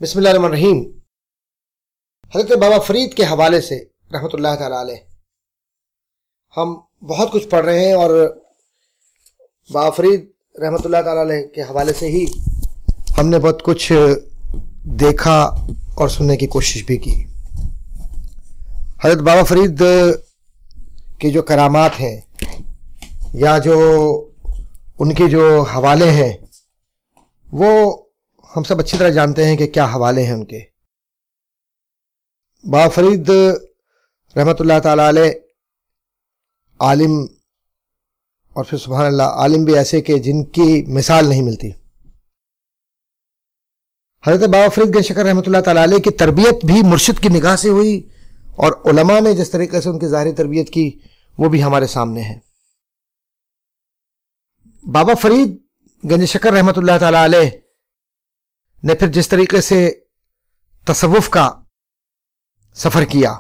بسم اللہ الرحمن الرحیم۔ حضرت بابا فرید کے حوالے سے رحمۃ اللہ تعالی علیہ ہم بہت کچھ پڑھ رہے ہیں، اور بابا فرید رحمۃ اللہ تعالی علیہ کے حوالے سے ہی ہم نے بہت کچھ دیکھا اور سننے کی کوشش بھی کی۔ حضرت بابا فرید کی جو کرامات ہیں یا جو ان کے جو حوالے ہیں وہ ہم سب اچھی طرح جانتے ہیں کہ کیا حوالے ہیں ان کے۔ بابا فرید رحمۃ اللہ تعالی علیہ عالم، اور پھر سبحان اللہ عالم بھی ایسے کہ جن کی مثال نہیں ملتی۔ حضرت بابا فرید گنج شکر رحمۃ اللہ تعالی علیہ کی تربیت بھی مرشد کی نگاہ سے ہوئی، اور علماء نے جس طریقے سے ان کی ظاہری تربیت کی وہ بھی ہمارے سامنے ہے۔ بابا فرید گنج شکر رحمۃ اللہ تعالی علیہ نے پھر جس طریقے سے تصوف کا سفر کیا،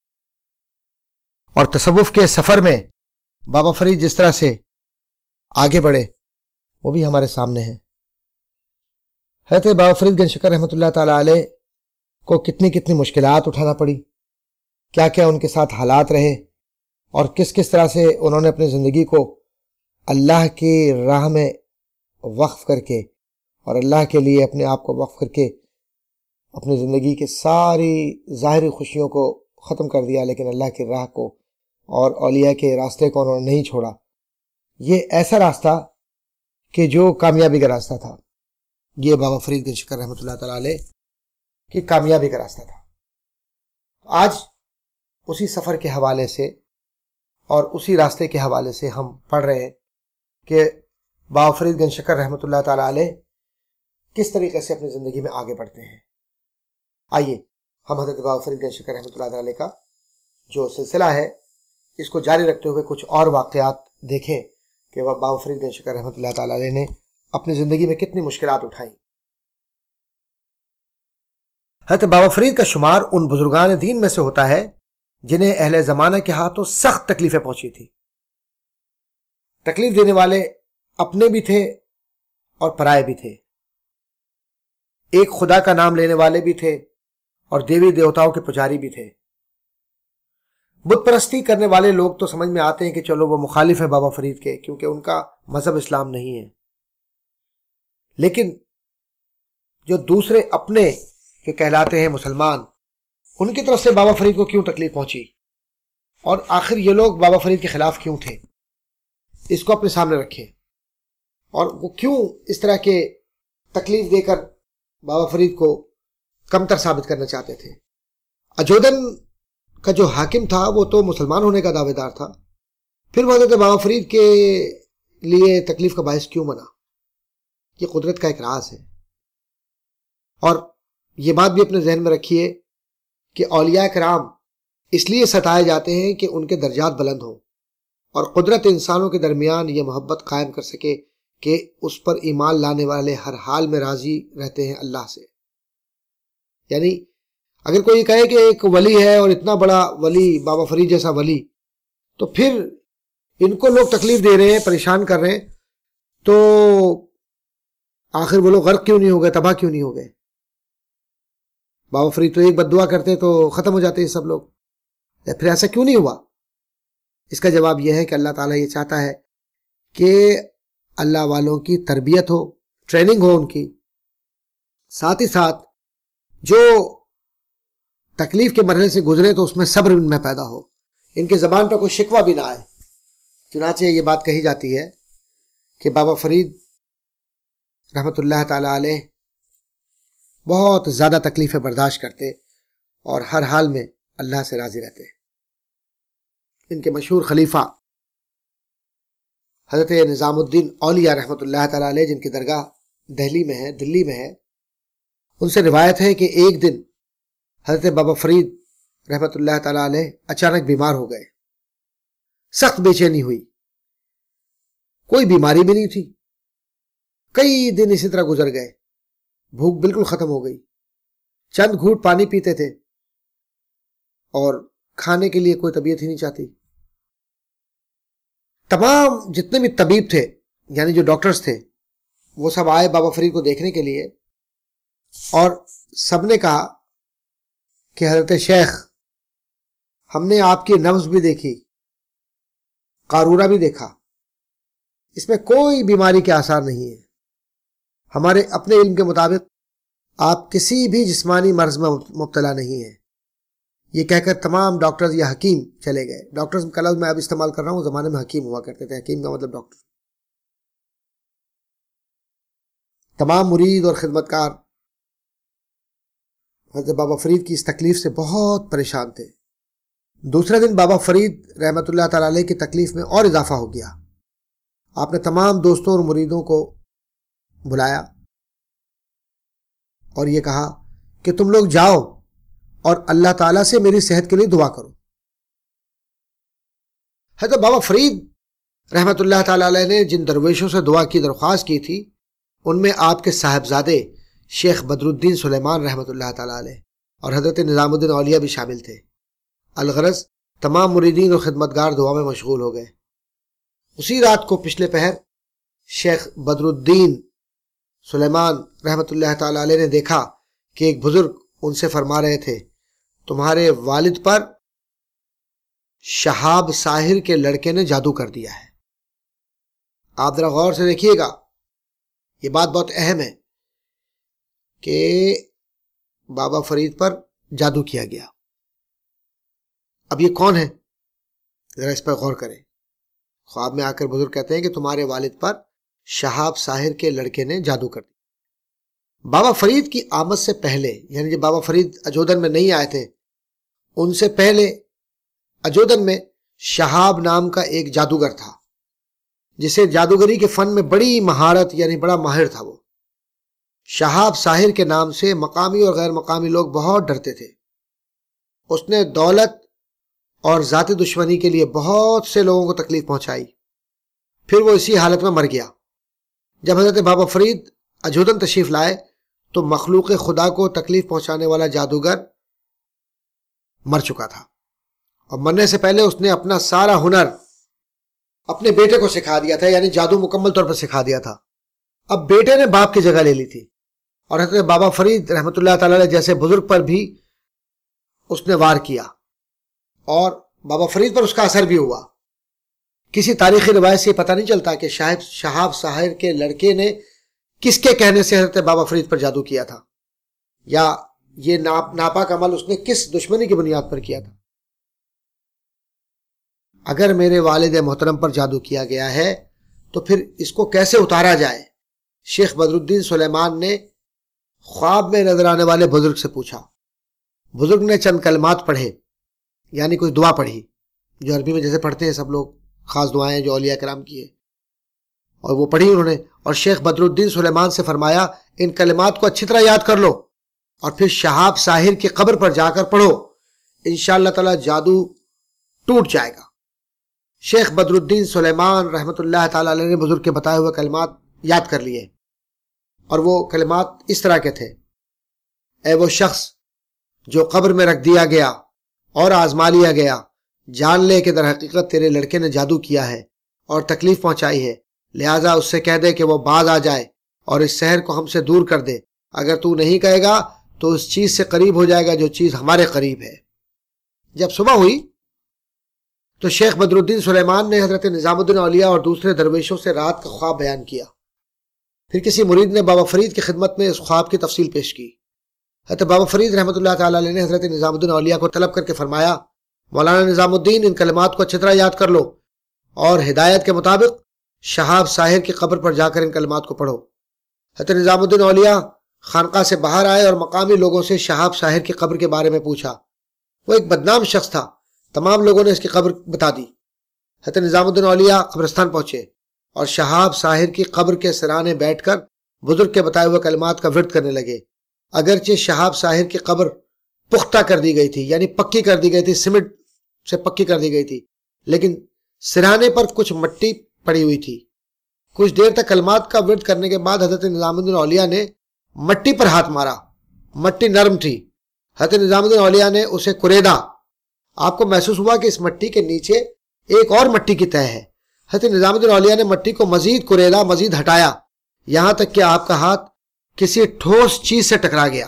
اور تصوف کے سفر میں بابا فرید جس طرح سے آگے بڑھے وہ بھی ہمارے سامنے ہے۔ حضرت بابا فرید گنج شکر رحمۃ اللہ تعالی علیہ کو کتنی کتنی مشکلات اٹھانا پڑی، کیا کیا ان کے ساتھ حالات رہے، اور کس کس طرح سے انہوں نے اپنی زندگی کو اللہ کی راہ میں وقف کر کے اور اللہ کے لیے اپنے آپ کو وقف کر کے اپنی زندگی کے ساری ظاہری خوشیوں کو ختم کر دیا، لیکن اللہ کی راہ کو اور اولیاء کے راستے کو انہوں نے نہیں چھوڑا۔ یہ ایسا راستہ کہ جو کامیابی کا راستہ تھا، یہ بابا فرید گنج شکر رحمۃ اللہ تعالی علیہ کی کامیابی کا راستہ تھا۔ آج اسی سفر کے حوالے سے اور اسی راستے کے حوالے سے ہم پڑھ رہے ہیں کہ بابا فرید گنج شکر رحمۃ اللہ تعالی علیہ کس طریقے سے اپنی زندگی میں آگے بڑھتے ہیں۔ آئیے ہم حضرت بابا فرید گنج شکر رحمۃ اللہ تعالی کا جو سلسلہ ہے اس کو جاری رکھتے ہوئے کچھ اور واقعات دیکھیں کہ بابا فرید گنج شکر رحمۃ اللہ تعالی علیہ نے اپنی زندگی میں کتنی مشکلات اٹھائیں۔ حضرت بابا فرید کا شمار ان بزرگان دین میں سے ہوتا ہے جنہیں اہل زمانہ کے ہاتھوں سخت تکلیفیں پہنچی تھی۔ تکلیف دینے والے اپنے بھی تھے اور پرائے بھی تھے، ایک خدا کا نام لینے والے بھی تھے اور دیوی دیوتاؤں کے پجاری بھی تھے۔ بت پرستی کرنے والے لوگ تو سمجھ میں آتے ہیں کہ چلو وہ مخالف ہیں بابا فرید کے، کیونکہ ان کا مذہب اسلام نہیں ہے، لیکن جو دوسرے اپنے کے کہلاتے ہیں مسلمان، ان کی طرف سے بابا فرید کو کیوں تکلیف پہنچی، اور آخر یہ لوگ بابا فرید کے خلاف کیوں تھے، اس کو اپنے سامنے رکھیں، اور وہ کیوں اس طرح کے تکلیف دے کر بابا فرید کو کمتر ثابت کرنا چاہتے تھے۔ اجودن کا جو حاکم تھا وہ تو مسلمان ہونے کا دعوے دار تھا، پھر وہ حضرت بابا فرید کے لیے تکلیف کا باعث کیوں بنا؟ یہ قدرت کا ایک راز ہے۔ اور یہ بات بھی اپنے ذہن میں رکھیے کہ اولیاء کرام اس لیے ستائے جاتے ہیں کہ ان کے درجات بلند ہوں، اور قدرت انسانوں کے درمیان یہ محبت قائم کر سکے کہ اس پر ایمان لانے والے ہر حال میں راضی رہتے ہیں اللہ سے۔ یعنی اگر کوئی کہے کہ ایک ولی ہے اور اتنا بڑا ولی، بابا فرید جیسا ولی، تو پھر ان کو لوگ تکلیف دے رہے ہیں، پریشان کر رہے ہیں، تو آخر وہ لوگ غرق کیوں نہیں ہو گئے، تباہ کیوں نہیں ہو گئے؟ بابا فرید تو ایک بد دعا کرتے تو ختم ہو جاتے ہیں سب لوگ، پھر ایسا کیوں نہیں ہوا؟ اس کا جواب یہ ہے کہ اللہ تعالیٰ یہ چاہتا ہے کہ اللہ والوں کی تربیت ہو، ٹریننگ ہو ان کی، ساتھ ہی ساتھ جو تکلیف کے مرحلے سے گزرے تو اس میں صبر ان میں پیدا ہو، ان کے زبان پہ کوئی شکوہ بھی نہ آئے۔ چنانچہ یہ بات کہی جاتی ہے کہ بابا فرید رحمۃ اللہ تعالی علیہ بہت زیادہ تکلیفیں برداشت کرتے اور ہر حال میں اللہ سے راضی رہتے۔ ان کے مشہور خلیفہ حضرت نظام الدین اولیاء رحمۃ اللہ تعالی علیہ، جن کی درگاہ دلی میں ہے، ان سے روایت ہے کہ ایک دن حضرت بابا فرید رحمۃ اللہ تعالی علیہ اچانک بیمار ہو گئے، سخت بے چینی ہوئی، کوئی بیماری بھی نہیں تھی، کئی دن اسی طرح گزر گئے، بھوک بالکل ختم ہو گئی، چند گھونٹ پانی پیتے تھے اور کھانے کے لیے کوئی طبیعت ہی نہیں چاہتی۔ تمام جتنے بھی طبیب تھے، یعنی جو ڈاکٹرز تھے، وہ سب آئے بابا فرید کو دیکھنے کے لیے، اور سب نے کہا کہ حضرت شیخ، ہم نے آپ کی نبض بھی دیکھی، قارورہ بھی دیکھا، اس میں کوئی بیماری کے آثار نہیں ہے، ہمارے اپنے علم کے مطابق آپ کسی بھی جسمانی مرض میں مبتلا نہیں ہیں۔ یہ کہہ کر تمام ڈاکٹرز یا حکیم چلے گئے۔ ڈاکٹرز کا لفظ میں اب استعمال کر رہا ہوں، زمانے میں حکیم ہوا کرتے تھے، حکیم کا مطلب ڈاکٹر۔ تمام مرید اور خدمتکار حضرت بابا فرید کی اس تکلیف سے بہت پریشان تھے۔ دوسرے دن بابا فرید رحمۃ اللہ تعالی علیہ کی تکلیف میں اور اضافہ ہو گیا۔ آپ نے تمام دوستوں اور مریدوں کو بلایا اور یہ کہا کہ تم لوگ جاؤ اور اللہ تعالیٰ سے میری صحت کے لیے دعا کرو۔ حضرت بابا فرید رحمۃ اللہ تعالی علیہ نے جن درویشوں سے دعا کی درخواست کی تھی، ان میں آپ کے صاحبزادے شیخ بدر الدین سلیمان رحمۃ اللہ تعالی علیہ اور حضرت نظام الدین اولیاء بھی شامل تھے۔ الغرض تمام مریدین اور خدمتگار دعا میں مشغول ہو گئے۔ اسی رات کو پچھلے پہر شیخ بدر الدین سلیمان رحمۃ اللہ تعالی علیہ نے دیکھا کہ ایک بزرگ ان سے فرما رہے تھے، تمہارے والد پر شہاب ساحر کے لڑکے نے جادو کر دیا ہے۔ آپ ذرا غور سے دیکھیے گا، یہ بات بہت اہم ہے کہ بابا فرید پر جادو کیا گیا۔ اب یہ کون ہے؟ ذرا اس پر غور کریں۔ خواب میں آ کر بزرگ کہتے ہیں کہ تمہارے والد پر شہاب ساحر کے لڑکے نے جادو کر دیا۔ بابا فرید کی آمد سے پہلے، یعنی جب بابا فرید اجودن میں نہیں آئے تھے، ان سے پہلے اجودن میں شہاب نام کا ایک جادوگر تھا، جسے جادوگری کے فن میں بڑی مہارت، یعنی بڑا ماہر تھا۔ وہ شہاب ساحر کے نام سے مقامی اور غیر مقامی لوگ بہت ڈرتے تھے۔ اس نے دولت اور ذاتی دشمنی کے لیے بہت سے لوگوں کو تکلیف پہنچائی، پھر وہ اسی حالت میں مر گیا۔ جب حضرت بابا فرید اجودن تشریف لائے تو مخلوق خدا کو تکلیف پہنچانے والا جادوگر مر چکا تھا، اور مرنے سے پہلے اس نے اپنا سارا ہنر اپنے بیٹے کو سکھا دیا تھا، یعنی جادو مکمل طور پر سکھا دیا تھا۔ اب بیٹے نے باپ کی جگہ لے لی تھی، اور حضرت بابا فرید رحمۃ اللہ تعالی علیہ جیسے بزرگ پر بھی اس نے وار کیا، اور بابا فرید پر اس کا اثر بھی ہوا۔ کسی تاریخی روایت سے پتہ نہیں چلتا کہ شہاب ساحر کے لڑکے نے کس کے کہنے سے حضرت بابا فرید پر جادو کیا تھا، یا یہ ناپاک عمل اس نے کس دشمنی کی بنیاد پر کیا تھا۔ اگر میرے والد محترم پر جادو کیا گیا ہے تو پھر اس کو کیسے اتارا جائے؟ شیخ بدر الدین سلیمان نے خواب میں نظر آنے والے بزرگ سے پوچھا۔ بزرگ نے چند کلمات پڑھے، یعنی کوئی دعا پڑھی، جو عربی میں جیسے پڑھتے ہیں سب لوگ، خاص دعائیں جو اولیاء کرام کی ہے، اور وہ پڑھی انہوں نے، اور شیخ بدر الدین سلیمان سے فرمایا ان کلمات کو اچھی طرح یاد کر لو اور پھر شہاب ساحر کی قبر پر جا کر پڑھو، انشاءاللہ تعالی جادو ٹوٹ جائے گا۔ شیخ بدر الدین سلیمان رحمۃ اللہ تعالی علیہ نے بزرگ کے بتائے ہوئے کلمات یاد کر لیے، اور وہ کلمات اس طرح کے تھے: اے وہ شخص جو قبر میں رکھ دیا گیا اور آزما لیا گیا، جان لے کہ در حقیقت تیرے لڑکے نے جادو کیا ہے اور تکلیف پہنچائی ہے، لہٰذا اس سے کہہ دے کہ وہ باز آ جائے اور اس شہر کو ہم سے دور کر دے۔ اگر تو نہیں کہے گا تو اس چیز سے قریب ہو جائے گا جو چیز ہمارے قریب ہے۔ جب صبح ہوئی تو شیخ بدر الدین سلیمان نے حضرت نظام الدین اولیاء اور دوسرے درویشوں سے رات کا خواب بیان کیا۔ پھر کسی مرید نے بابا فرید کی خدمت میں اس خواب کی تفصیل پیش کی۔ حضرت بابا فرید رحمۃ اللہ تعالی علیہ نے حضرت نظام الدین اولیاء کو طلب کر کے فرمایا، مولانا نظام الدین ان کلمات کو اچھی طرح یاد کر لو اور ہدایت کے مطابق شہاب ساحر کی قبر پر جا کر ان کلمات کو پڑھو۔ حضرت نظام الدین اولیاء خانقاہ سے باہر آئے اور مقامی لوگوں سے شہاب ساحر کی قبر کے بارے میں پوچھا۔ وہ ایک بدنام شخص تھا، تمام لوگوں نے اس کی قبر بتا دی۔ حضرت نظام الدین اولیاء قبرستان پہنچے اور شہاب ساحر کی قبر کے سرانے بیٹھ کر بزرگ کے بتائے ہوئے کلمات کا ورد کرنے لگے۔ اگرچہ شہاب ساحر کی قبر پختہ کر دی گئی تھی، یعنی پکی کر دی گئی تھی، سیمنٹ سے پکی کر دی گئی تھی، لیکن سرانے پر کچھ مٹی پڑی ہوئی تھی۔ کچھ دیر تک کلمات کا ورد کرنے کے بعد حضرت نظام الدین اولیاء نے مٹی پر ہاتھ مارا۔ مٹی نرم تھی۔ حضرت نظام الدین اولیاء نے اسے کریدا۔ آپ کو محسوس ہوا کہ اس مٹی کے نیچے ایک اور مٹی کی تہ ہے۔ حضرت نظام الدین اولیاء نے مٹی کو مزید کریدا، مزید ہٹایا، یہاں تک کہ آپ کا ہاتھ کسی ٹھوس چیز سے ٹکرا گیا۔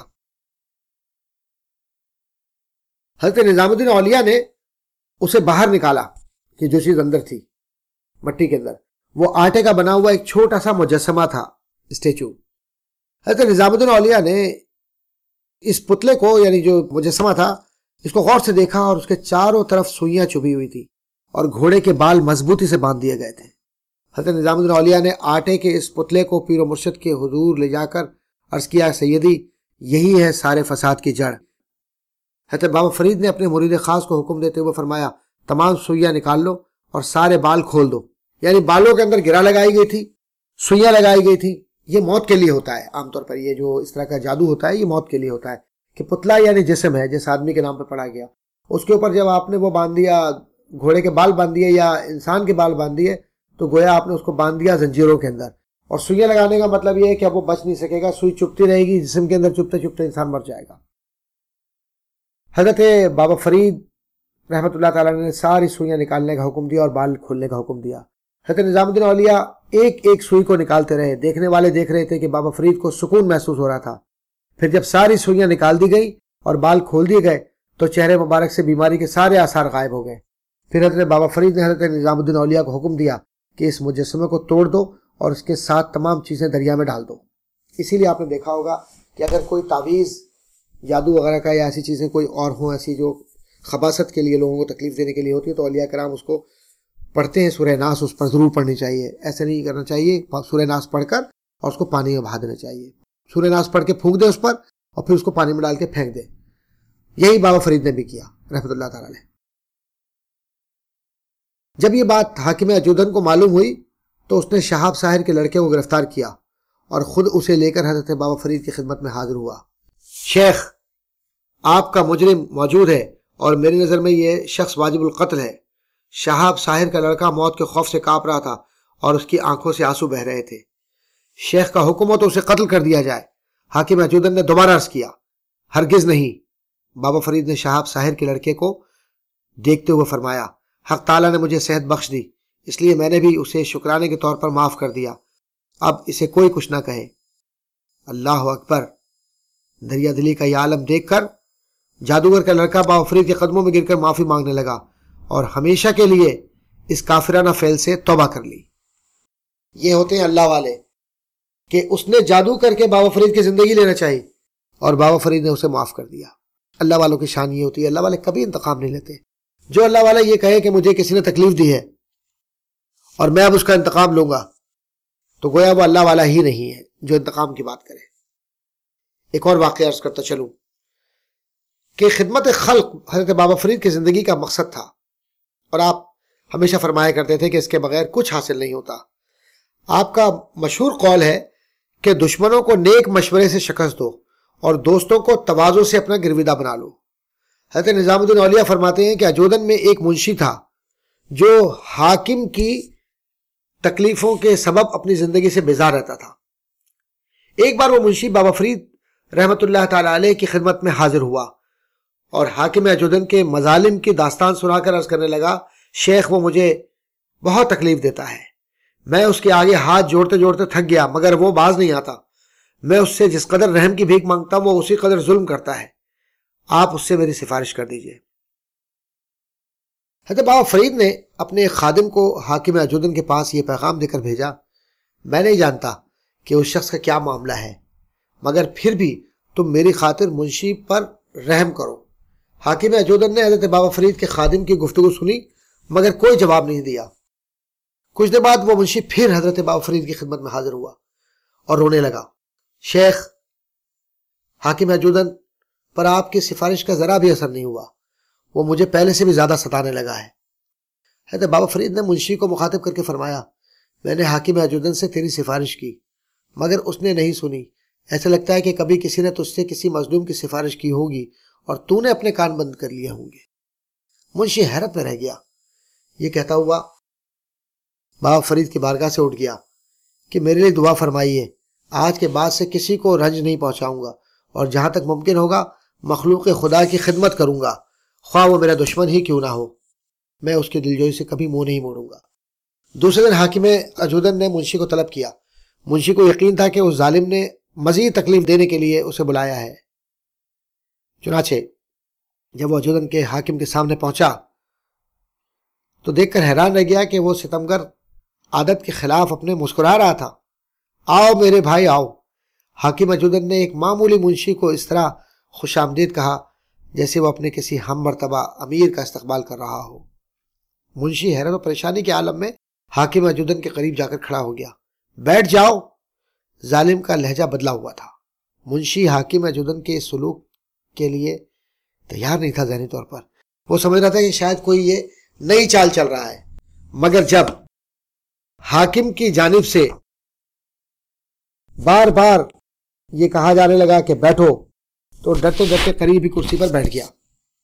حضرت نظام الدین اولیاء نے اسے باہر نکالا کہ جو چیز اندر تھی مٹی کے اندر، وہ آٹے کا بنا ہوا ایک چھوٹا سا مجسمہ تھا، اسٹیچو۔ حضرت نظام الدین اولیاء نے اس پتلے کو، یعنی جو مجسمہ تھا، اس کو غور سے دیکھا اور اس کے چاروں طرف سوئیاں چبھی ہوئی تھی اور گھوڑے کے بال مضبوطی سے باندھ دیے گئے تھے۔ حضرت نظام الدین اولیاء نے آٹے کے اس پتلے کو پیر و مرشد کے حضور لے جا کر عرض کیا، سیدی یہی ہے سارے فساد کی جڑ۔ حضرت بابا فرید نے اپنے مرید خاص کو حکم دیتے ہوئے فرمایا، تمام سوئیاں نکال لو اور سارے بال کھول دو۔ یعنی بالوں کے اندر گرہ لگائی گئی تھی، سوئیاں لگائی گئی تھی۔ یہ موت کے لیے ہوتا ہے، عام طور پر یہ جو اس طرح کا جادو ہوتا ہے یہ موت کے لیے ہوتا ہے کہ پتلا یعنی جسم ہے جس آدمی کے نام پہ پڑا گیا، اس کے اوپر جب آپ نے وہ باندھ دیا، گھوڑے کے بال باندھ دیے یا انسان کے بال باندھ دیے، تو گویا آپ نے اس کو باندھ دیا زنجیروں کے اندر۔ اور سوئیاں لگانے کا مطلب یہ ہے کہ اب وہ بچ نہیں سکے گا، سوئی چپتی رہے گی جسم کے اندر، چپتے چپتے انسان مر جائے گا۔ حضرت بابا فرید رحمۃ اللہ تعالیٰ نے ساری سوئیاں نکالنے کا حکم دیا اور بال کھولنے کا حکم دیا۔ حضرت نظام الدین اولیاء ایک ایک سوئی کو نکالتے رہے۔ دیکھنے والے دیکھ رہے تھے کہ بابا فرید کو سکون محسوس ہو رہا تھا۔ پھر جب ساری سوئیاں نکال دی گئی اور بال کھول دیے گئے تو چہرے مبارک سے بیماری کے سارے آثار غائب ہو گئے۔ پھر حضرت بابا فرید نے حضرت نظام الدین اولیاء کو حکم دیا کہ اس مجسمے کو توڑ دو اور اس کے ساتھ تمام چیزیں دریا میں ڈال دو۔ اسی لیے آپ نے دیکھا ہوگا کہ اگر کوئی تعویذ جادو وغیرہ کا یا ایسی چیزیں کوئی اور ہوں، ایسی جو خباثت کے لیے لوگوں کو تکلیف دینے کے لیے ہوتی ہے، تو اولیاء کرام اس کو پڑھتے ہیں۔ سورہ ناس اس پر ضرور پڑھنی چاہیے، ایسے نہیں کرنا چاہیے۔ سورہ ناس پڑھ کر اور اس کو پانی میں بہا دینا چاہیے۔ سورہ ناس پڑھ کے پھونک دے اس پر اور پھر اس کو پانی میں ڈال کے پھینک دے۔ یہی بابا فرید نے بھی کیا رحمۃ اللہ تعالی علیہ۔ جب یہ بات حاکم اجودن کو معلوم ہوئی تو اس نے شہاب ساحر کے لڑکے کو گرفتار کیا اور خود اسے لے کر حضرت بابا فرید کی خدمت میں حاضر ہوا۔ شیخ، آپ کا مجرم موجود ہے اور میری نظر میں یہ شخص واجب القتل ہے۔ شہاب ساحر کا لڑکا موت کے خوف سے کانپ رہا تھا اور اس کی آنکھوں سے آنسو بہ رہے تھے۔ شیخ کا حکم ہو تو اسے قتل کر دیا جائے۔ حاکم اجودن نے دوبارہ عرض کیا، ہرگز نہیں۔ بابا فرید نے شہاب ساحر کے لڑکے کو دیکھتے ہوئے فرمایا، حق تعالیٰ نے مجھے صحت بخش دی، اس لیے میں نے بھی اسے شکرانے کے طور پر معاف کر دیا۔ اب اسے کوئی کچھ نہ کہے۔ اللہ اکبر۔ دریا دلی کا یہ عالم دیکھ کر جادوگر کا لڑکا بابا فرید کے قدموں میں گر کر معافی مانگنے لگا اور ہمیشہ کے لیے اس کافرانہ فعل سے توبہ کر لی۔ یہ ہوتے ہیں اللہ والے کہ اس نے جادو کر کے بابا فرید کی زندگی لینا چاہی اور بابا فرید نے اسے معاف کر دیا۔ اللہ والوں کی شان یہ ہوتی ہے، اللہ والے کبھی انتقام نہیں لیتے۔ جو اللہ والا یہ کہے کہ مجھے کسی نے تکلیف دی ہے اور میں اب اس کا انتقام لوں گا، تو گویا وہ اللہ والا ہی نہیں ہے جو انتقام کی بات کرے۔ ایک اور واقعہ عرض کرتا چلوں کہ خدمت خلق حضرت بابا فرید کی زندگی کا مقصد تھا، اور آپ ہمیشہ فرمایا کرتے تھے کہ اس کے بغیر کچھ حاصل نہیں ہوتا۔ آپ کا مشہور قول ہے کہ دشمنوں کو نیک مشورے سے شکست دو اور دوستوں کو تواضع سے اپنا گرویدہ بنا لو۔ حضرت نظام الدین اولیاء فرماتے ہیں کہ اجودن میں ایک منشی تھا جو حاکم کی تکلیفوں کے سبب اپنی زندگی سے بیزار رہتا تھا۔ ایک بار وہ منشی بابا فرید رحمۃ اللہ تعالی علیہ کی خدمت میں حاضر ہوا اور حاکم اجودن کے مظالم کی داستان سنا کر عرض کرنے لگا، شیخ وہ مجھے بہت تکلیف دیتا ہے، میں اس کے آگے ہاتھ جوڑتے جوڑتے تھک گیا مگر وہ باز نہیں آتا، میں اس سے جس قدر رحم کی بھیک مانگتا ہوں وہ اسی قدر ظلم کرتا ہے، آپ اس سے میری سفارش کر دیجئے۔ حضرت بابا فرید نے اپنے خادم کو حاکم اجودن کے پاس یہ پیغام دے کر بھیجا، میں نہیں جانتا کہ اس شخص کا کیا معاملہ ہے، مگر پھر بھی تم میری خاطر منشی پر رحم کرو۔ حاکم اجودن نے حضرت بابا فرید کے خادم کی گفتگو سنی مگر کوئی جواب نہیں دیا۔ کچھ دیر بعد وہ منشی پھر حضرت بابا فرید کی خدمت میں حاضر ہوا اور رونے لگا، شیخ حاکم اجودن پر آپ کی سفارش کا ذرا بھی اثر نہیں ہوا، وہ مجھے پہلے سے بھی زیادہ ستانے لگا ہے۔ حضرت بابا فرید نے منشی کو مخاطب کر کے فرمایا، میں نے حاکم اجودن سے تیری سفارش کی مگر اس نے نہیں سنی، ایسا لگتا ہے کہ کبھی کسی نے تجھ سے کسی مظلوم کی سفارش کی ہوگی اور تو نے اپنے کان بند کر لیے ہوں گے۔ منشی حیرت میں رہ گیا۔ یہ کہتا ہوا بابا فرید کی بارگاہ سے اٹھ گیا کہ میرے لیے دعا فرمائیے، آج کے بعد سے کسی کو رنج نہیں پہنچاؤں گا اور جہاں تک ممکن ہوگا مخلوق خدا کی خدمت کروں گا، خواہ وہ میرا دشمن ہی کیوں نہ ہو، میں اس کی دلجوئی سے کبھی منہ نہیں موڑوں گا۔ دوسرے دن حاکم اجودن نے منشی کو طلب کیا۔ منشی کو یقین تھا کہ اس ظالم نے مزید تکلیف دینے کے لیے اسے بلایا ہے۔ چنانچہ جب وہ عجودن کے حاکم کے سامنے پہنچا تو دیکھ کر حیران رہ گیا کہ وہ ستمگر عادت کے خلاف اپنے مسکرا رہا تھا۔ آؤ میرے بھائی آؤ۔ حاکم عجودن نے ایک معمولی منشی کو اس طرح خوش آمدید کہا جیسے وہ اپنے کسی ہم مرتبہ امیر کا استقبال کر رہا ہو۔ منشی حیرت و پریشانی کے عالم میں حاکم عجودن کے قریب جا کر کھڑا ہو گیا۔ بیٹھ جاؤ۔ ظالم کا لہجہ بدلا ہوا تھا۔ منشی حاکم عجودن کے اس سلوک کے لیے تیار نہیں تھا ذہنی طور پر۔ وہ سمجھ رہا تھا کہ شاید کوئی یہ نئی چال چل رہا ہے، مگر جب حاکم کی جانب سے بار بار یہ کہا جانے لگا کہ بیٹھو تو ڈرتے ڈرتے قریب ہی کرسی پر بیٹھ گیا۔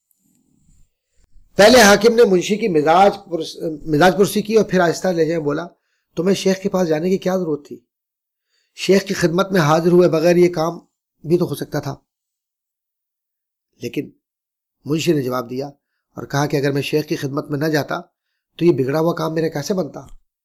پہلے حاکم نے منشی کی مزاج پرسی کی اور پھر آہستہ لہجے میں بولا، تمہیں شیخ کے پاس جانے کی کیا ضرورت تھی؟ شیخ کی خدمت میں حاضر ہوئے بغیر یہ کام بھی تو ہو سکتا تھا۔ لیکن منشی نے جواب دیا اور کہا کہ اگر میں شیخ کی خدمت میں نہ جاتا تو یہ بگڑا ہوا کام میرے کیسے بنتا؟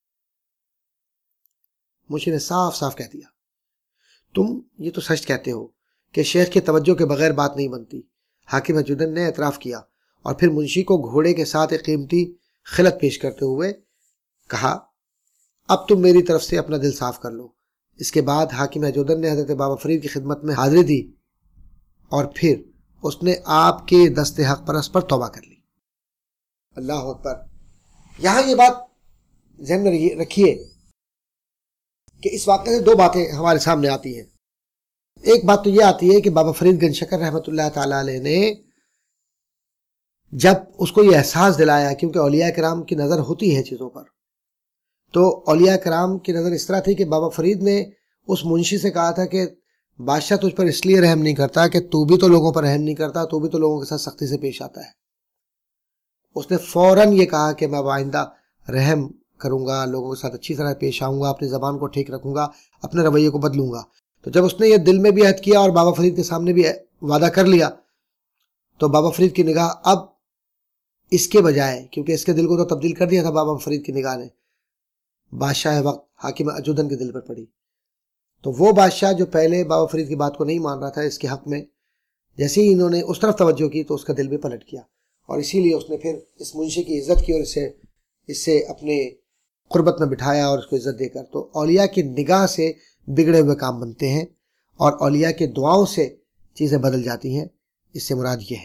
منشی نے صاف صاف کہہ دیا، تم یہ تو سچ کہتے ہو کہ شیخ کی توجہ کے بغیر بات نہیں بنتی۔ حاکم عجودن نے اعتراف کیا اور پھر منشی کو گھوڑے کے ساتھ ایک قیمتی خلعت پیش کرتے ہوئے کہا، اب تم میری طرف سے اپنا دل صاف کر لو۔ اس کے بعد حاکم عجودن نے حضرت بابا فرید کی خدمت میں حاضری دی اور پھر اس نے آپ کے دست حق پرست پر توبہ کر لی۔ اللہ اکبر۔ یہاں یہ بات ذہن میں رکھیے کہ اس واقعے سے دو باتیں ہمارے سامنے آتی ہیں۔ ایک بات تو یہ آتی ہے کہ بابا فرید گنج شکر رحمۃ اللہ تعالی علیہ نے جب اس کو یہ احساس دلایا، کیونکہ اولیاء کرام کی نظر ہوتی ہے چیزوں پر، تو اولیاء کرام کی نظر اس طرح تھی کہ بابا فرید نے اس منشی سے کہا تھا کہ بادشاہ تجھ پر اس لیے رحم نہیں کرتا کہ تو بھی تو لوگوں پر رحم نہیں کرتا، تو بھی تو لوگوں کے ساتھ سختی سے پیش آتا ہے۔ اس نے فوراً یہ کہا کہ میں آئندہ رحم کروں گا، لوگوں کے ساتھ اچھی طرح پیش آؤں گا، اپنی زبان کو ٹھیک رکھوں گا، اپنے رویے کو بدلوں گا۔ تو جب اس نے یہ دل میں بھی عہد کیا اور بابا فرید کے سامنے بھی وعدہ کر لیا تو بابا فرید کی نگاہ اب اس کے بجائے، کیونکہ اس کے دل کو تو تبدیل کر دیا تھا بابا فرید کی نگاہ نے، بادشاہ وقت حاکم عجودن کے دل پر پڑی۔ تو وہ بادشاہ جو پہلے بابا فرید کی بات کو نہیں مان رہا تھا اس کے حق میں، جیسے ہی انہوں نے اس طرف توجہ کی تو اس کا دل بھی پلٹ گیا، اور اسی لیے اس نے پھر اس منشی کی عزت کی اور اس سے اپنے قربت میں بٹھایا اور اس کو عزت دے کر۔ تو اولیاء کی نگاہ سے بگڑے ہوئے کام بنتے ہیں اور اولیاء کے دعاؤں سے چیزیں بدل جاتی ہیں، اس سے مراد یہ ہے۔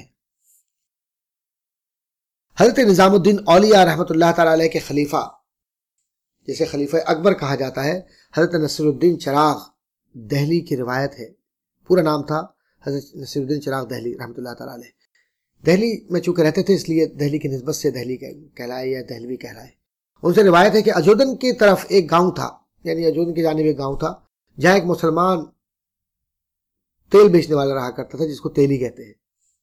حضرت نظام الدین اولیاء رحمۃ اللہ تعالی علیہ کے خلیفہ، جسے خلیفہ اکبر کہا جاتا ہے، حضرت نصیر الدین چراغ دہلی کی روایت ہے، پورا نام تھا حضرت نصیر الدین چراغ دہلی رحمۃ اللہ تعالی علیہ۔ دہلی میں چونکہ رہتے تھے اس لیے دہلی کی نسبت سے دہلی کہلائے یا دہلوی کہلائے۔ ان سے روایت ہے کہ عجودن کی طرف ایک گاؤں تھا، یعنی عجودن کی جانب ایک گاؤں تھا جہاں ایک مسلمان تیل بیچنے والا رہا کرتا تھا جس کو تیلی کہتے ہیں۔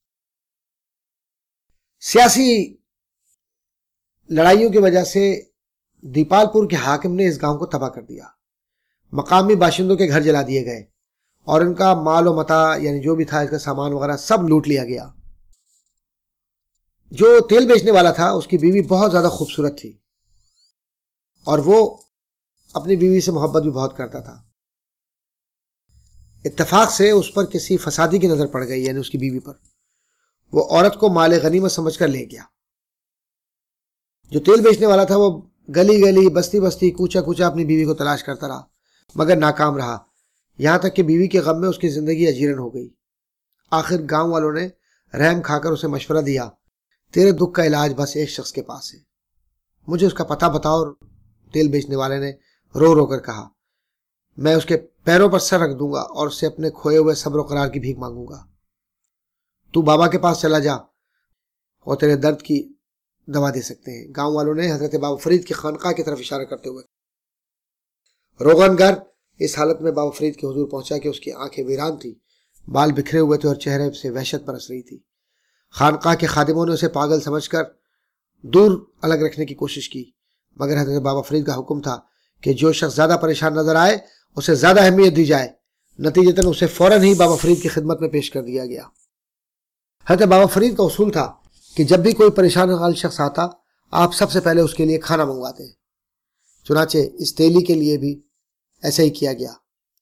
سیاسی لڑائیوں کی وجہ سے دیپال پور کے حاکم نے اس گاؤں کو تباہ کر دیا، مقامی باشندوں کے گھر جلا دیے گئے اور ان کا مال و متاع یعنی جو بھی تھا اس کا سامان وغیرہ سب لوٹ لیا گیا۔ جو تیل بیچنے والا تھا اس کی بیوی بہت زیادہ خوبصورت تھی اور وہ اپنی بیوی سے محبت بھی بہت کرتا تھا۔ اتفاق سے اس پر کسی فسادی کی نظر پڑ گئی، یعنی اس کی بیوی پر۔ وہ عورت کو مال غنیمت سمجھ کر لے گیا۔ جو تیل بیچنے والا تھا وہ گلی گلی بستی بستی کوچا کوچا اپنی بیوی کو تلاش کرتا رہا مگر ناکام رہا، یہاں تک کہ بیوی کے غم میں اس کی زندگی اجیرن ہو گئی۔ آخر گاؤں والوں نے رحم کھا کر اسے مشورہ دیا، تیرے دکھ کا علاج بس ایک شخص کے پاس ہے، مجھے اس کا پتہ بتاؤ۔ اور تیل بیچنے والے نے رو رو کر کہا، میں اس کے پیروں پر سر رکھ دوں گا اور اس سے اپنے کھوئے ہوئے صبر و قرار کی بھیک مانگوں گا۔ تو بابا کے پاس چلا جا، وہ تیرے درد کی دوا دے سکتے ہیں۔ گاؤں والوں نے حضرت بابا فرید کی خانقاہ کی طرف اشارہ کرتے ہوئے روغن گر اس حالت میں بابا فرید کے حضور پہنچا کہ اس کی آنکھیں ویران تھی، بال بکھرے ہوئے تھے اور چہرے سے وحشت برس رہی تھی۔ خانقاہ کے خادموں نے اسے پاگل سمجھ کر دور الگ رکھنے کی کوشش کی، مگر حضرت بابا فرید کا حکم تھا کہ جو شخص زیادہ پریشان نظر آئے اسے زیادہ اہمیت دی جائے۔ نتیجتاً اسے فوراً ہی بابا فرید کی خدمت میں پیش کر دیا گیا۔ حضرت بابا فرید کا اصول تھا کہ جب بھی کوئی پریشان حال شخص آتا آپ سب سے پہلے اس کے لیے کھانا منگواتے ہیں۔ چنانچہ اس تیلی کے لیے بھی ایسا ہی کیا گیا۔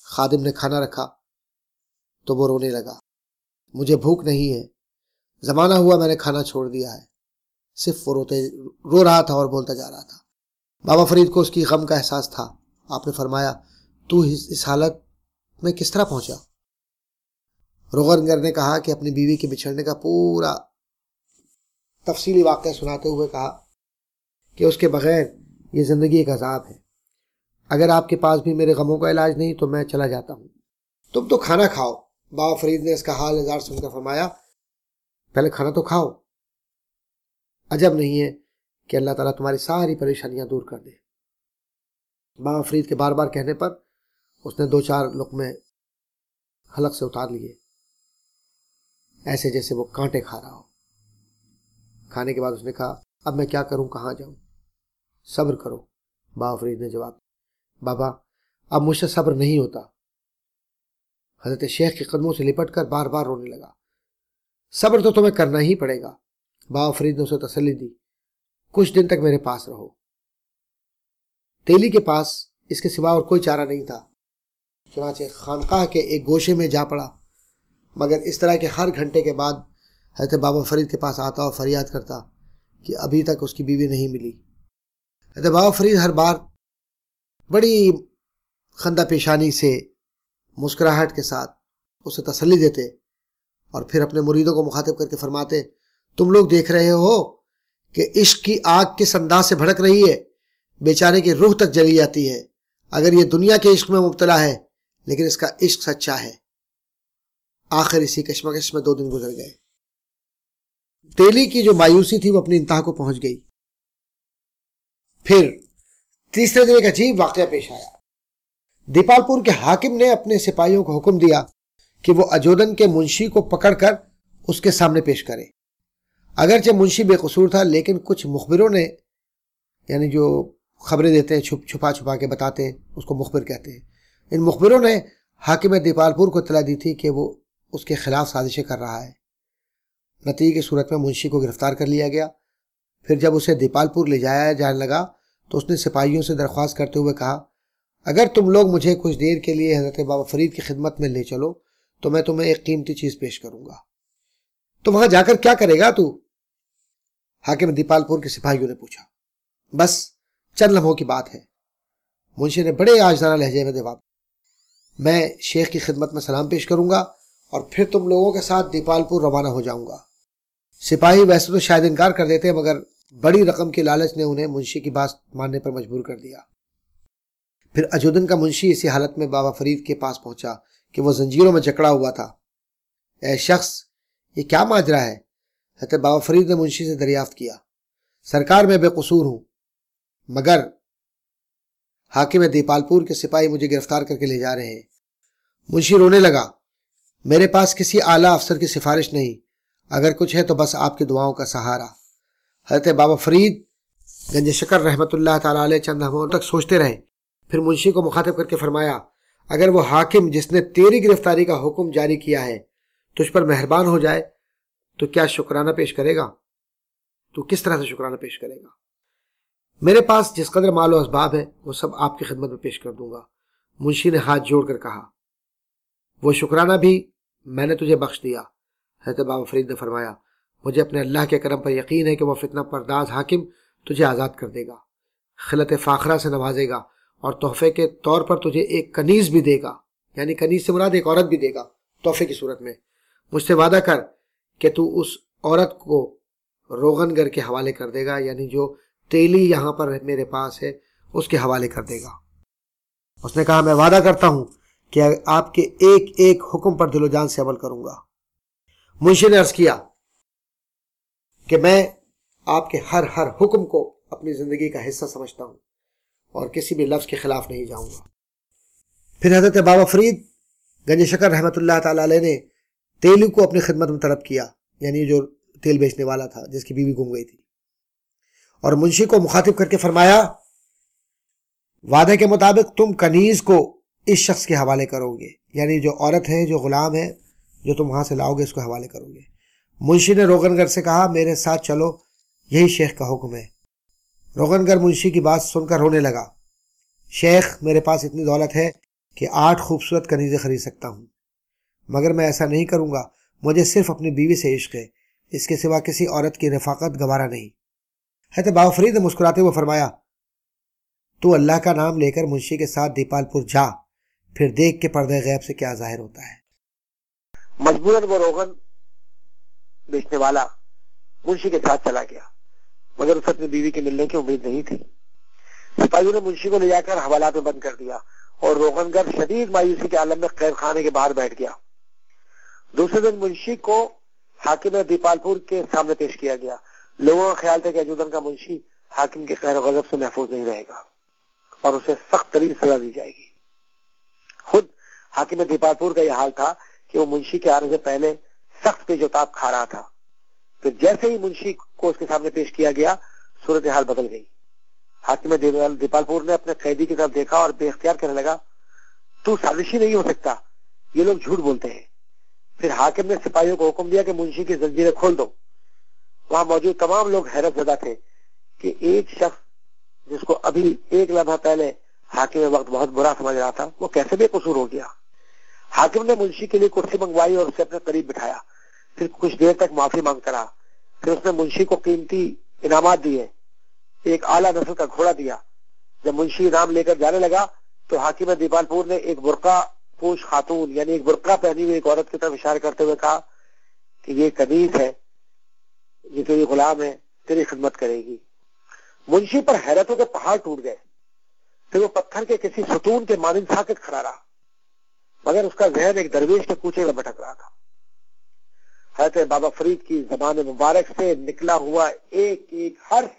خادم نے کھانا رکھا تو وہ رونے لگا، مجھے بھوک نہیں ہے، زمانہ ہوا میں نے کھانا چھوڑ دیا ہے۔ صرف وہ رو رہا تھا اور بولتا جا رہا تھا۔ بابا فرید کو اس کی غم کا احساس تھا۔ آپ نے فرمایا، تو اس حالت میں کس طرح پہنچا؟ روغنگر نے کہا کہ اپنی بیوی کے بچھڑنے کا پورا تفصیلی واقعہ سناتے ہوئے کہا کہ اس کے بغیر یہ زندگی ایک عذاب ہے، اگر آپ کے پاس بھی میرے غموں کا علاج نہیں تو میں چلا جاتا ہوں، تم تو کھانا کھاؤ۔ بابا فرید نے اس کا حال ہزار سن کر فرمایا، پہلے کھانا تو کھاؤ، عجب نہیں ہے کہ اللہ تعالیٰ تمہاری ساری پریشانیاں دور کر دے۔ بابا فرید کے بار بار کہنے پر اس نے 2-4 لقمے حلق سے اتار لیے، ایسے جیسے وہ کانٹے کھا رہا ہو۔ کھانے کے بعد اس نے کہا، اب میں کیا کروں، کہاں جاؤں؟ صبر کرو۔ بابا فرید نے جواب دیا، بابا اب مجھ سے صبر نہیں ہوتا۔ حضرت شیخ کے قدموں سے لپٹ کر بار بار رونے لگا۔ صبر تو تمہیں کرنا ہی پڑے گا۔ بابا فرید نے اسے تسلی دی، کچھ دن تک میرے پاس رہو۔ تیلی کے پاس اس کے سوا اور کوئی چارہ نہیں تھا، چنانچہ خانقاہ کے ایک گوشے میں جا پڑا، مگر اس طرح کہ ہر گھنٹے کے بعد حضرت بابا فرید کے پاس آتا اور فریاد کرتا کہ ابھی تک اس کی بیوی نہیں ملی۔ حضرت بابا فرید ہر بار بڑی خندہ پیشانی سے، مسکراہٹ کے ساتھ اسے تسلی دیتے اور پھر اپنے مریدوں کو مخاطب کر کے فرماتے، تم لوگ دیکھ رہے ہو کہ عشق کی آگ کس انداز سے بھڑک رہی ہے، بیچارے کی روح تک جلی جاتی ہے۔ اگر یہ دنیا کے عشق میں مبتلا ہے لیکن اس کا عشق سچا ہے۔ آخر اسی کشمکش میں 2 دن گزر گئے۔ تیلی کی جو مایوسی تھی وہ اپنی انتہا کو پہنچ گئی۔ پھر تیسرے دن ایک عجیب واقعہ پیش آیا۔ دیپال پور کے حاکم نے اپنے سپاہیوں کو حکم دیا کہ وہ اجودن کے منشی کو پکڑ کر اس کے سامنے پیش کرے۔ اگرچہ منشی بے قصور تھا لیکن کچھ مخبروں نے، یعنی جو خبریں دیتے ہیں چھپا کے بتاتے ہیں، اس کو مخبر کہتے ہیں، ان مخبروں نے حاکم دیپال پور کو اطلاع دی تھی کہ وہ اس کے خلاف سازشیں کر رہا ہے۔ نتیجے کی صورت میں منشی کو گرفتار کر لیا گیا۔ پھر جب اسے دیپال پور لے جایا جانے لگا تو اس نے سپاہیوں سے درخواست کرتے ہوئے کہا، اگر تم لوگ مجھے کچھ دیر کے لیے حضرت بابا فرید کی خدمت میں لے چلو تو میں تمہیں ایک قیمتی چیز پیش کروں گا۔ تو وہاں جا کر کیا کرے گا تو؟ حاکم دیپال پور کے سپاہیوں نے پوچھا۔ بس چند لمحوں کی بات ہے، منشی نے بڑے عاجزانہ لہجے میں جواب، میں شیخ کی خدمت میں سلام پیش کروں گا اور پھر تم لوگوں کے ساتھ دیپال پور روانہ ہو جاؤں گا۔ سپاہی ویسے تو شاید انکار کر دیتے مگر بڑی رقم کی لالچ نے انہیں منشی کی بات ماننے پر مجبور کر دیا۔ پھر اجودن کا منشی اسی حالت میں بابا فرید کے پاس پہنچا کہ وہ زنجیروں میں جکڑا ہوا تھا۔ اے شخص، یہ کیا ماجرا ہے؟ حضرت بابا فرید نے منشی سے دریافت کیا۔ سرکار، میں بے قصور ہوں، مگر حاکم دیپال پور کے سپاہی مجھے گرفتار کر کے لے جا رہے ہیں۔ منشی رونے لگا، میرے پاس کسی اعلیٰ افسر کی سفارش نہیں، اگر کچھ ہے تو بس آپ کی دعاؤں کا سہارا۔ حضرت بابا فرید گنج شکر رحمت اللہ تعالیٰ علیہ چند لمحوں تک سوچتے رہے، پھر منشی کو مخاطب کر کے فرمایا، اگر وہ حاکم جس نے تیری گرفتاری کا حکم جاری کیا ہے تجھ پر مہربان ہو جائے تو کیا شکرانہ پیش کرے گا؟ تو کس طرح سے شکرانہ پیش کرے گا؟ میرے پاس جس قدر مال و اسباب ہے وہ سب آپ کی خدمت میں پیش کر دوں گا۔ منشی نے ہاتھ جوڑ کر کہا، وہ شکرانہ بھی میں نے تجھے بخش دیا۔ حضرت بابا فرید نے فرمایا، مجھے اپنے اللہ کے کرم پر یقین ہے کہ وہ فتنہ پرداز حاکم تجھے آزاد کر دے گا، خلعت فاخرہ سے نوازے گا اور تحفے کے طور پر تجھے ایک کنیز بھی دے گا، یعنی کنیز سے مراد ایک عورت بھی دے گا تحفے کی صورت میں۔ مجھ سے وعدہ کر کہ تو اس عورت کو روغنگر کے حوالے کر دے گا، یعنی جو تیلی یہاں پر میرے پاس ہے اس کے حوالے کر دے گا۔ اس نے کہا، میں وعدہ کرتا ہوں کہ آپ کے ایک ایک حکم پر دل و جان سے عمل کروں گا۔ منشی نے عرض کیا کہ میں آپ کے ہر حکم کو اپنی زندگی کا حصہ سمجھتا ہوں اور کسی بھی لفظ کے خلاف نہیں جاؤں گا۔ پھر حضرت بابا فرید گنج شکر رحمت اللہ تعالیٰ علیہ نے تیلی کو اپنی خدمت میں طلب کیا، یعنی جو تیل بیچنے والا تھا جس کی بیوی گم گئی تھی، اور منشی کو مخاطب کر کے فرمایا، وعدے کے مطابق تم کنیز کو اس شخص کے حوالے کرو گے، یعنی جو عورت ہے، جو غلام ہے، جو تم وہاں سے لاؤ گے اس کو حوالے کرو گے۔ منشی نے روغنگر سے کہا، میرے ساتھ چلو، یہی شیخ کا حکم ہے۔ روغنگر منشی کی بات سن کر رونے لگا، شیخ، میرے پاس اتنی دولت ہے کہ 8 خوبصورت کنیزیں خرید سکتا ہوں، مگر میں ایسا نہیں کروں گا، مجھے صرف اپنی بیوی سے عشق ہے، اس کے سوا کسی عورت کی رفاقت گوارا نہیں۔ حضرت بابا فرید نے مسکراتے ہوئے فرمایا، تو اللہ کا نام لے کر منشی کے ساتھ دیپال پور جا، پھر دیکھ کے پردے غیب سے کیا ظاہر ہوتا ہے۔ مجبوراً وہ روغن بیچنے والا منشی کے ساتھ چلا گیا، مگر اسے اپنی بیوی کے ملنے کی امید نہیں تھی۔ سپاہیوں نے منشی کو لے جا کر حوالات میں بند کر دیا اور روغن گر شدید مایوسی کے عالم میں قید خانے کے باہر بیٹھ گیا۔ دوسرے دن منشی کو حاکم دیپال پور کے سامنے پیش کیا گیا۔ لوگوں کا خیال تھا کہ اجودن کا منشی حاکم کے قہر و غضب سے محفوظ نہیں رہے گا اور اسے سخت ترین سزا دی جائے گی۔ خود حاکم دیپال پور کا یہ حال تھا کہ وہ منشی کے آنے سے پہلے سخت پیش و تاب کھا رہا تھا۔ پھر جیسے ہی منشی کو اس کے سامنے پیش کیا گیا، صورتحال بدل گئی۔ حاکم دیپال پور نے اپنے قیدی کی طرف دیکھا اور بے اختیار کہنے لگا، تو سازشی نہیں ہو سکتا، یہ لوگ جھوٹ بولتے ہیں۔ پھر حاکم نے سپاہیوں کو حکم دیا کہ منشی کی زنجیریں کھول دو۔ وہاں موجود تمام لوگ حیرت زدہ تھے کہ ایک شخص جس کو ابھی ایک لمحہ پہلے حاکم وقت بہت برا سمجھ رہا تھا، وہ کیسے بے قصور ہو گیا۔ حاکم نے منشی کے لیے کرسی منگوائی اور اسے اپنے قریب بٹھایا، پھر کچھ دیر تک معافی مانگتا رہا۔ پھر اس نے منشی کو قیمتی انعامات دیے، ایک اعلیٰ نسل کا گھوڑا دیا۔ جب منشی انعام لے کر جانے لگا تو حاکم دیپال پور نے ایک برقع پوش خاتون یعنی ایک برقع پہنی ہوئی ایک عورت کی طرف اشارہ کرتے ہوئے کہا کہ یہ کنیز ہے، یہ تیری غلام ہے، تیری خدمت کرے گی۔ منشی پر حیرتوں کے پہاڑ ٹوٹ گئے۔ پھر وہ پتھر کے کسی ستون کے مانند ساکت کھڑا رہا، مگر اس کا ذہن ایک درویش کے کوچے میں بھٹک رہا تھا۔ حضرت بابا فرید کی زبان مبارک سے نکلا ہوا ایک ایک حرف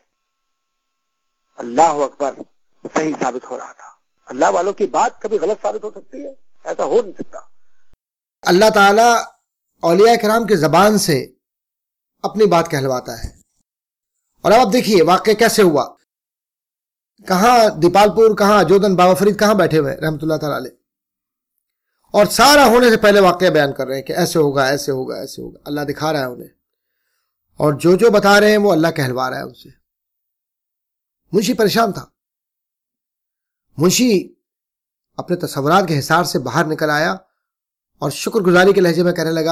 اللہ اکبر صحیح ثابت ہو رہا تھا۔ اللہ والوں کی بات کبھی غلط ثابت ہو سکتی ہے؟ ایسا ہو نہیں سکتا۔ اللہ تعالیٰ اولیاء کرام کی زبان سے اپنی بات کہلواتا ہے۔ اور اب آپ دیکھیے واقعہ کیسے ہوا، کہاں دیپال پور، کہاں اجودن، بابا فرید کہاں بیٹھے ہوئے رحمۃ اللہ تعالی علیہ، اور سارا ہونے سے پہلے واقعہ بیان کر رہے ہیں کہ ایسے ہوگا ایسے ہوگا ایسے ہوگا۔ اللہ دکھا رہا ہے انہیں، اور جو بتا رہے ہیں وہ اللہ کہلوا رہا ہے ان سے۔ منشی پریشان تھا۔ منشی اپنے تصورات کے حصار سے باہر نکل آیا اور شکر گزاری کے لہجے میں کہنے لگا،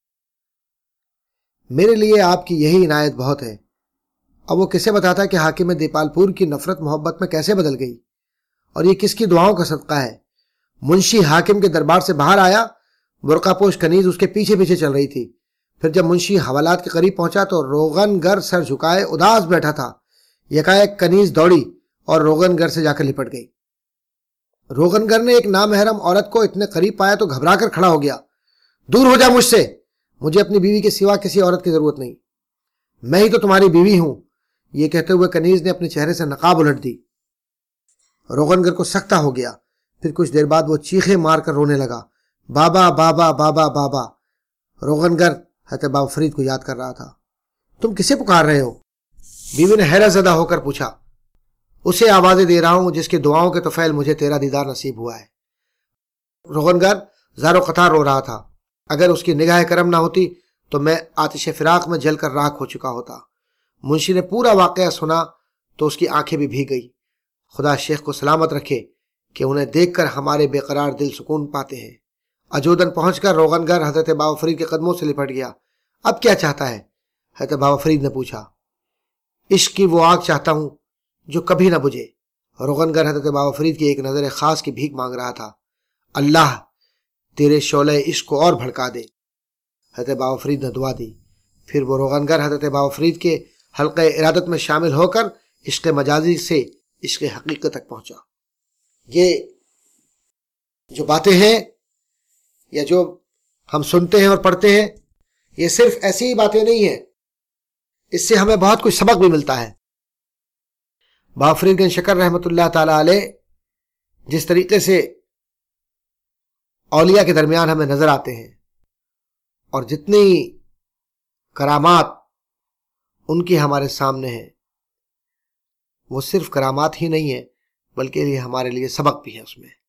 میرے لیے آپ کی یہی عنایت بہت ہے۔ اب وہ کسے بتاتا کہ حاکم دیپال پور کی نفرت محبت میں کیسے بدل گئی، اور یہ کس کی دعاؤں کا صدقہ ہے۔ منشی حاکم کے دربار سے باہر آیا، برقع پوش کنیز اس کے پیچھے پیچھے چل رہی تھی۔ پھر جب منشی حوالات کے قریب پہنچا تو روغن گر سر جھکائے اداس بیٹھا تھا۔ یکایک کنیز دوڑی اور روغن گر سے جا کر لپٹ گئی۔ روغن گر نے ایک نامحرم عورت کو اتنے قریب پایا تو گھبرا کر کھڑا ہو گیا۔ دور ہو جا مجھ سے، مجھے اپنی بیوی کے سوا کسی عورت کی ضرورت نہیں، میں ہی تو تمہاری بیوی ہوں۔ یہ کہتے ہوئے کنیز نے اپنے چہرے سے نقاب الٹ دی۔ روغن گر کو سکتہ ہو گیا۔ پھر کچھ دیر بعد وہ چیخے مار کر رونے لگا، بابا بابا بابا بابا۔ روغن گر حضرت بابا فرید کو یاد کر رہا تھا۔ تم کسے پکار رہے ہو؟ بیوی نے حیرت زدہ ہو کر پوچھا۔ اسے آوازیں دے رہا ہوں جس کی دعاؤں کے طفیل مجھے تیرا دیدار نصیب ہوا ہے۔ روغن گر زار و قطار رو رہا تھا۔ اگر اس کی نگاہ کرم نہ ہوتی تو میں آتش فراق میں جل کر راکھ ہو چکا ہوتا۔ منشی نے پورا واقعہ سنا تو اس کی آنکھیں بھی بھیگ گئی۔ خدا شیخ کو سلامت رکھے کہ انہیں دیکھ کر ہمارے بے قرار دل سکون پاتے ہیں۔ اجودن پہنچ کر روغن گر حضرت بابا فرید کے قدموں سے لپٹ گیا۔ اب کیا چاہتا ہے؟ حضرت بابا فرید نے پوچھا۔ عشق کی وہ آگ چاہتا ہوں جو کبھی نہ بجھے۔ روغن گر حضرت بابا فرید کی ایک نظر خاص کی بھیک مانگ رہا تھا۔ اللہ تیرے شعلہ عشق کو اور بھڑکا دے۔ حضرت بابا فرید نے دعا دی۔ پھر وہ روغن گر حضرت بابا فرید کے حلقہ ارادت میں شامل ہو کر عشق مجازی سے عشق حقیقت تک پہنچا۔ یہ جو باتیں ہیں یا جو ہم سنتے ہیں اور پڑھتے ہیں، یہ صرف ایسی ہی باتیں نہیں ہیں، اس سے ہمیں بہت کچھ سبق بھی ملتا ہے۔ بابا فرید گنج شکر رحمۃ اللہ تعالی علیہ جس طریقے سے اولیاء کے درمیان ہمیں نظر آتے ہیں، اور جتنی کرامات ان کی ہمارے سامنے ہیں، وہ صرف کرامات ہی نہیں ہے بلکہ یہ ہمارے لیے سبق بھی ہے اس میں۔